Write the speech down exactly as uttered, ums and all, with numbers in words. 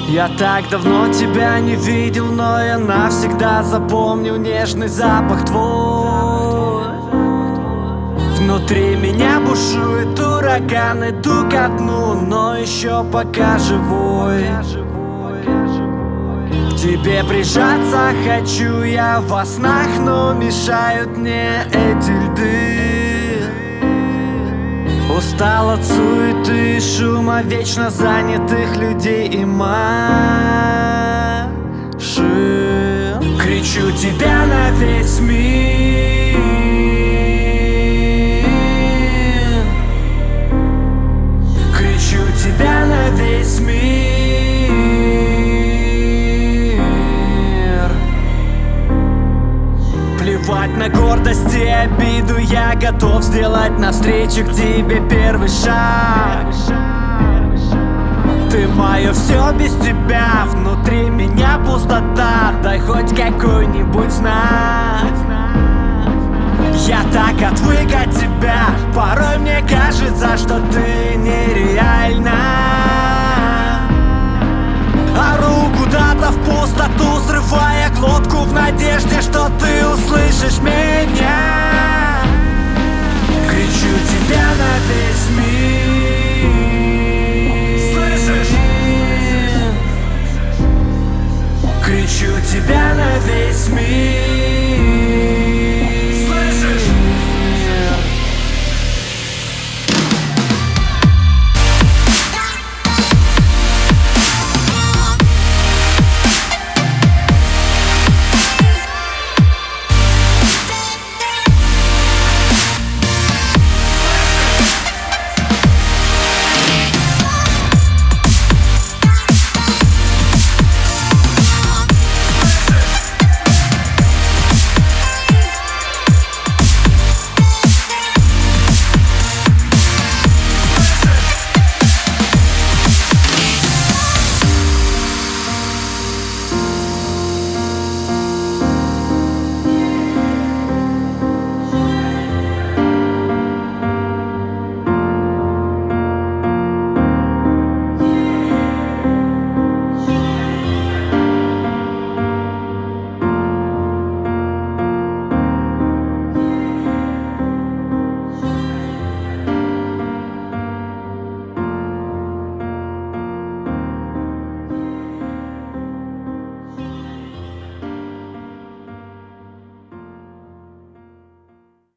Я так давно тебя не видел, но я навсегда запомню нежный запах твой. Внутри меня бушует ураган, иду ко дну, но еще пока живой. К тебе прижаться хочу я во снах, но мешают мне эти льды. Устал от суеты и шума вечно занятых людей и машин. Кричу тебя на весь мир, кричу тебя на весь мир. Плевать на гордость и обиду, я готов сделать навстречу к тебе первый шаг. Ты мое все без тебя, внутри меня пустота, дай хоть какой-нибудь знак. Я так отвык от тебя, порой мне кажется, что ты нереальна. Ору куда-то в пустоту, срывая глотку в надежде, что ты услышишь меня.